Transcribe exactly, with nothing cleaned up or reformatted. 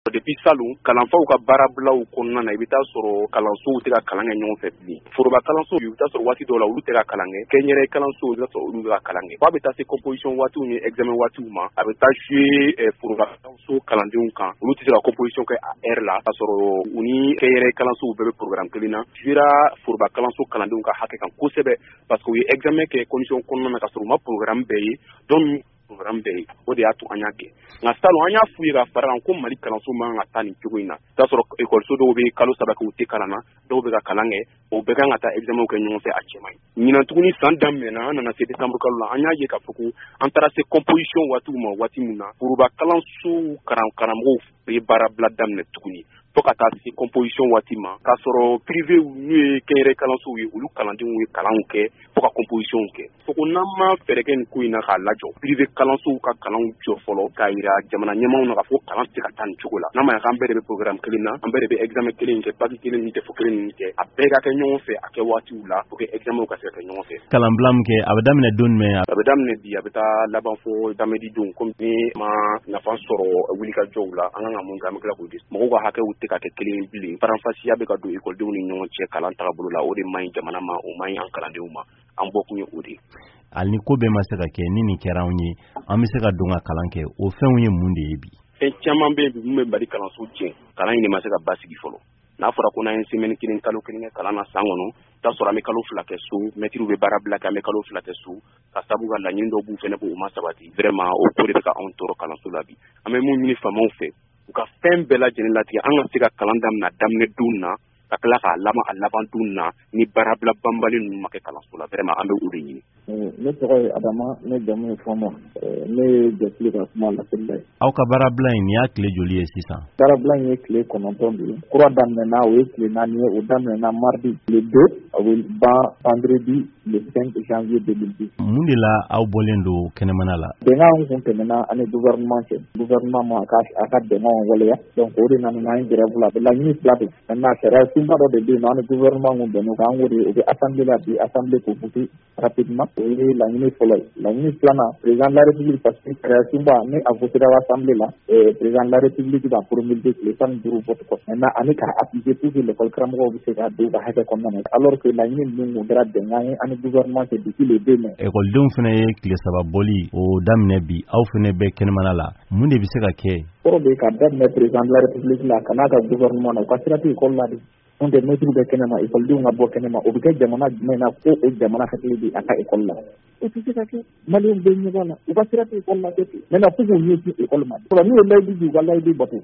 Depuis salon kalanfaw ka baarabulaw kɔnɔna na i bɛ taa sɔrɔ kalansow tɛ ka kalan kɛ ɲɔgɔn fɛ bilen foroba kalanso i bɛ taa sɔrɔ waati dɔw la olu tɛ ka kalan kɛ kɛnyɛrɛye kalanso i bɛ taa sɔrɔ olu bɛ ka kalan kɛ f'a bɛ taa se composition waatiw ni examen waatiw ma a bɛ taa jouer foroba kalanso kalandenw kan olu tɛ se ka composition kɛ a heure la k'a sɔrɔ u ni kɛnyɛrɛye kalansow bɛɛ bɛ programme kelen na jouera foroba kalanso kalandenw ka hakɛ kan kosɛbɛ parce que u ye examen kɛ condition kɔnɔna na k'a sɔrɔ u ma programme bɛɛ ye donc programme bɛɛ ye o de y'a to an y'a kɛ nka salon an y'a f'u ye ka fara an ko Mali kalanso man ka taa nin cogo in na i t'a sɔrɔ écoleso dɔw bɛ kalo saba kɛ u tɛ kalan na dɔw bɛ ka kalan kɛ o bɛɛ kan ka taa examen kɛ ɲɔgɔn fɛ a cɛ man ɲi ɲinan tuguni san daminɛna an nana se décembre kalo la an y'a ye k'a fɔ ko an taara se composition waatiw ma waati min na foroba kalanso karan karamɔgɔw bɛ baara bila daminɛ tuguni fo ka taa se composition waati ma k'a sɔrɔ privé n'u ye kɛnyɛrɛye kalansow ye olu kalandenw ye kalanw kɛ fo ka composition kɛ fo ko n'an ma fɛɛrɛ kɛ nin ko in na k'a lajɔ privé kalansow ka kalanw jɔ fɔlɔ k'a yira jamana ɲɛmaaw na k'a fɔ kalan tɛ ka taa nin cogo la n'a ma ɲɛ k'an bɛɛ de bɛ programme kelen na an bɛɛ de bɛ examen kelen in kɛ bac kelen nin tɛ fo kelen nin kɛ a bɛɛ ka kɛ ɲɔgɔn fɛ a kɛ waatiw la pour que examen ka se ka kɛ ɲɔgɔn fɛ kalanbila min kɛ a bɛ daminɛ don jumɛn a bɛ daminɛ bi a bɛ taa laban fo damedi don comme ni ma nafa sɔrɔ wulikajɔw la an kan ka mun kɛ an bɛ tila k'o di mɔgɔw ka hakɛw tɛ ka kɛ kelen bilen faranfasiya bɛ ka don écoledenw ni ɲɔgɔn cɛ kalan tagabolo la o de man ɲi jamana ma o man ɲi an kalandenw ma an bɔ kun ye o de hali ni ko bɛɛ ma se ka kɛ ni nin kɛra anw ye an bɛ se ka don ka kalan kɛ o fɛnw ye mun de ye bi fɛn caman bɛ yen bi mun bɛ Mali kalanso tiɲɛ kalan in de ma se ka basigi fɔlɔ n'a fɔra ko n'an ye semaine kelen kalo kelen kɛ kalan na san kɔnɔ t'a sɔrɔ an bɛ kalo fila kɛ so mɛtiriw bɛ baara bila kɛ an bɛ kalo fila kɛ so ka sabu ka laɲini dɔw b'u fɛnɛ b'o ma sabati vraiment o ko de bɛ ka anw tɔɔrɔ kalanso la bi an bɛ mun ɲini faamaw fɛ u ka fɛn bɛɛ lajɛlen latigɛ an ka se ka kalan daminɛ daminɛ don na ka tila k'a laban a laban don na ni baarabila banbali ninnu ma kɛ kalanso la vraiment an bɛ o de ɲini. Ne tɔgɔ ye Adama ne jamu ye Fɔnba ne ye Jɛkili ka kuma laseliba ye. Aw ka baarabila in nin y'a tile joli ye sisan? Baarabila in ye tile kɔnɔntɔn de ye kura daminɛna o ye tile naani ye o daminɛna mardi le deux a bɛ ban vendredi le cinq janvier deux mille dix. Mun de la aw bɔlen don kɛnɛmana la? Bɛnkanw kun tɛmɛna ani gouvernement cɛ gouvernement ma a ka a ka bɛnkanw waleya donc o de nana n'an ye grève la laɲini fila de maintenant sariya sunba dɔ de bɛ yen nɔ an ni gouvernement kun bɛnn'o kan an k'o de o bɛ assemblée la bi assemblée k'o voter rapidement o ye laɲini fɔlɔ ye laɲini filanan président de la république parce que sariya sunba ni a votera assemblée la président de la république b'a promulguer tile tan ni duuru vote kɔfɛ maintenant ani k'a appliquer pour que l'école karamɔgɔw bɛ se ka don u ka hakɛ kɔnɔna na alors que laɲini ninnu kun kɛra bɛnkan ye ani gouvernement cɛ depuis le deux mai. Ekɔlidenw fana ye tile saba bɔli o daminɛ bi aw fana bɛ kɛnɛmana la mun de bɛ se ka kɛ? Kɔrɔ de ka daminɛ président de la république la ka n'a ka gouvernement na u ka sira tɛ école la de n'o tɛ mɛtiriw bɛ kɛnɛma ekɔlidenw ka bɔ kɛnɛma o bɛ kɛ jamana jumɛn na ko o jamana hakili bɛ a ka école la o tɛ se ka kɛ maliyɛnw bɛ ɲɔgɔn na u ka sira tɛ école la kɛ ten maintenant fo k'u ɲɛsin école ma n'u ye layidu di u ka layidu bato